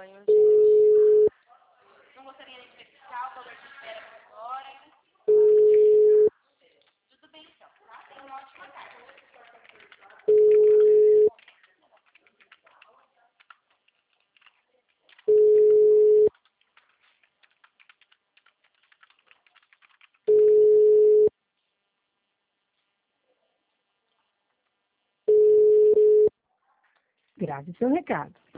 banho, gente. Não gostaria de verificar o valor de espera por hora. Tudo bem, então, tá? Tenha uma ótima tarde. Grave seu recado.